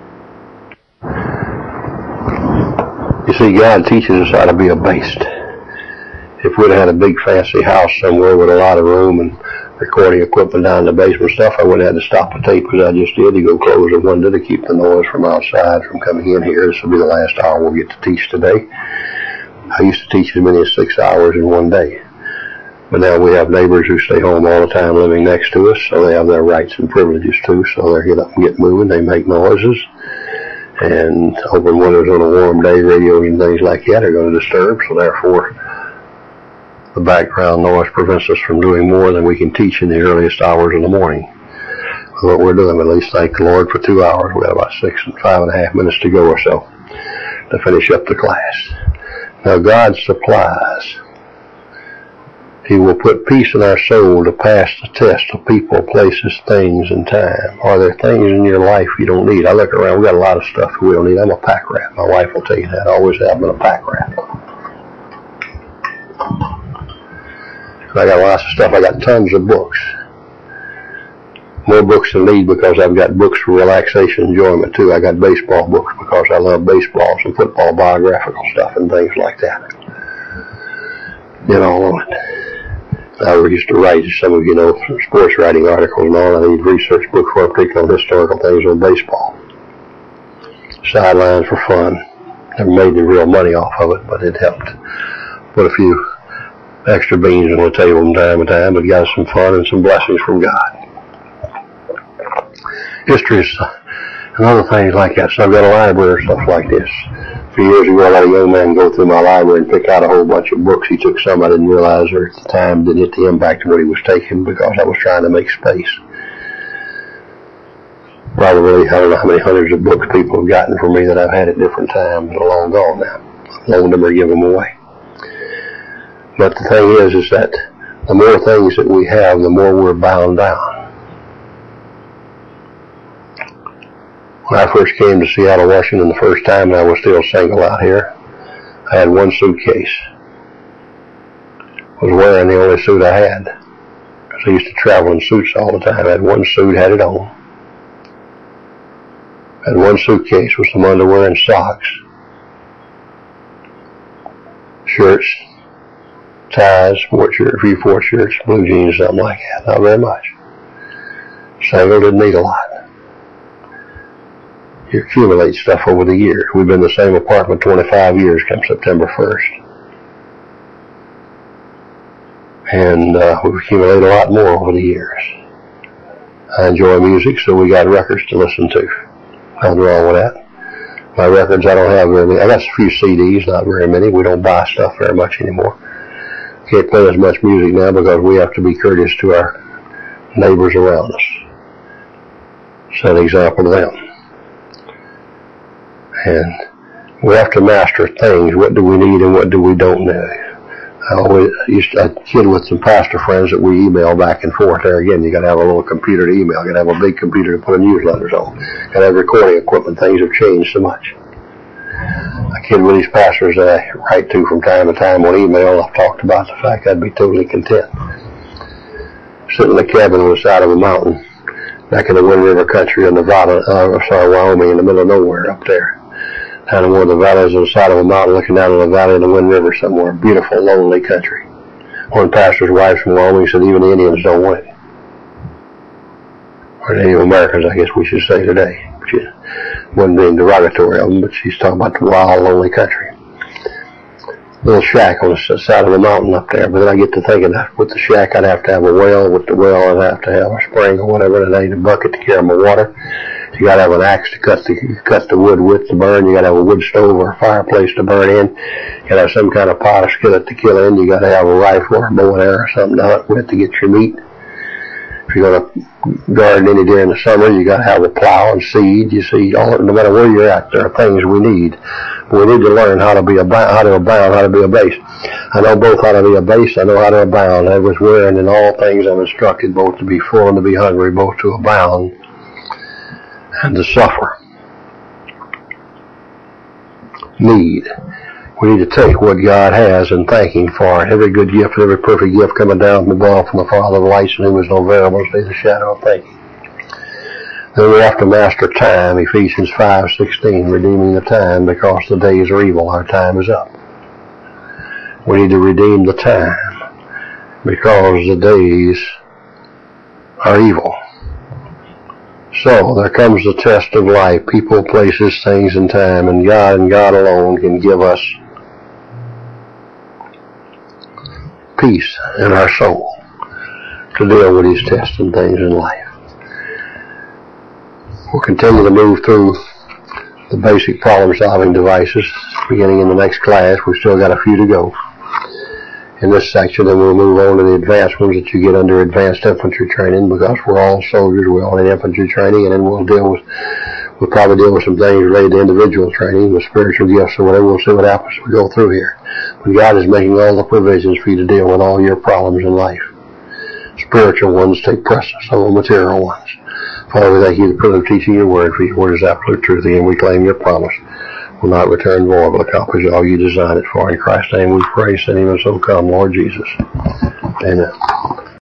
You see, God teaches us how to be abased. If we'd have had a big fancy house somewhere with a lot of room and recording equipment down in the basement stuff, I wouldn't have had to stop the tape, because I just did to go close the window to keep the noise from outside from coming in here. This will be the last hour we'll get to teach today. I used to teach as many as 6 hours in one day. But now we have neighbors who stay home all the time living next to us, so they have their rights and privileges too, so they get up and get moving. They make noises and open windows on a warm day. Radios and things like that are going to disturb, so therefore the background noise prevents us from doing more than we can teach in the earliest hours of the morning. What we're doing, at least thank the Lord for 2 hours. We've got about 5.5 minutes to go or so to finish up the class. Now God supplies He will put peace in our soul to pass the test of people, places, things, and time. Are there things in your life you don't need? I look around, we got a lot of stuff we don't need. I'm a pack rat. My wife will tell you that. I always have been a pack rat. I got lots of stuff. I got tons of books. More books than need because I've got books for relaxation and enjoyment too. I got baseball books because I love baseballs and football biographical stuff and things like that. You know, I used to write, some of you know, sports writing articles and all. I need research books for particular historical things on baseball. Sidelines for fun. Never made any real money off of it, but it helped put a few extra beans on the table from time to time, but got some fun and some blessings from God. History is another thing like that. So I've got a library of stuff like this. A few years ago, I let a young man go through my library and pick out a whole bunch of books. He took some I didn't realize, or at the time didn't hit the impact of what he was taking because I was trying to make space. Probably, I don't know how many hundreds of books people have gotten from me that I've had at different times and long gone now. I've loaned them or given them away. But the thing is that the more things that we have, the more we're bound down. When I first came to Seattle, Washington the first time, and I was still single out here, I had one suitcase. I was wearing the only suit I had. Because I used to travel in suits all the time. I had one suit, had it on. I had one suitcase with some underwear and socks. Shirts, ties, sport shirts, a few sport shirts, blue jeans, something like that. Not very much. Single, didn't need a lot. You accumulate stuff over the years. We've been in the same apartment 25 years come September 1st. And we've accumulated a lot more over the years. I enjoy music, so we got records to listen to. Nothing wrong with that. My records, I don't have very many. I got a few CDs, not very many. We don't buy stuff very much anymore. Can't play as much music now because we have to be courteous to our neighbors around us. Set an example to them. And we have to master things. What do we need and what do we don't need? I kid with some pastor friends that we email back and forth. There again, you got to have a little computer to email. You got to have a big computer to put newsletters on. You got to have recording equipment. Things have changed so much. I kid with these pastors that I write to from time to time on email. I've talked about the fact I'd be totally content. Sitting in a cabin on the side of a mountain, back in the Wind River country in Wyoming, in the middle of nowhere up there. Down in one of the valleys on the side of a mountain, looking down on the valley of the Wind River somewhere. Beautiful, lonely country. One pastor's wife from Wyoming said even the Indians don't want it. Or Native Americans, I guess we should say today. She wasn't being derogatory of them, but she's talking about the wild, lonely country. Little shack on the side of the mountain up there. But then I get to thinking that with the shack, I'd have to have a well. With the well, I'd have to have a spring or whatever. And I need a bucket to carry my water. You got to have an axe to cut the wood with to burn. You got to have a wood stove or a fireplace to burn in. You got to have some kind of pot or skillet to kill in. You got to have a rifle or a bow and arrow or something to hunt with to get your meat. If you're going to garden any during the summer, you got to have a plow and seed. You seed all. No matter where you're at, there are things we need. But we need to learn how to abound, how to be a base. I know both how to be a base. I know how to abound. I was wearing in all things I'm instructed, both to be full and to be hungry, both to abound and to suffer. Need. We need to take what God has and thank Him for it. Every good gift, every perfect gift coming down from above from the Father of lights, and who is no variable, stays the shadow of thanking. Then we have to master time, Ephesians 5:16, redeeming the time because the days are evil. Our time is up. We need to redeem the time because the days are evil. So there comes the test of life. People, places, things, and time, and God alone can give us peace in our soul to deal with these tests and things in life. We'll continue to move through the basic problem-solving devices beginning in the next class. We've still got a few to go in this section, and we'll move on to the advanced ones that you get under advanced infantry training, because we're all soldiers. We're all in infantry training, and then we'll deal with We'll probably deal with some things related to individual training, with spiritual gifts or whatever. We'll see what happens as we go through here. But God is making all the provisions for you to deal with all your problems in life. Spiritual ones take precedence over material ones. Father, we thank you for teaching your word, for your word is absolute truth, and we claim your promise will not return void, but accomplish all you designed it for. In Christ's name we pray, send him and so come, Lord Jesus. Amen.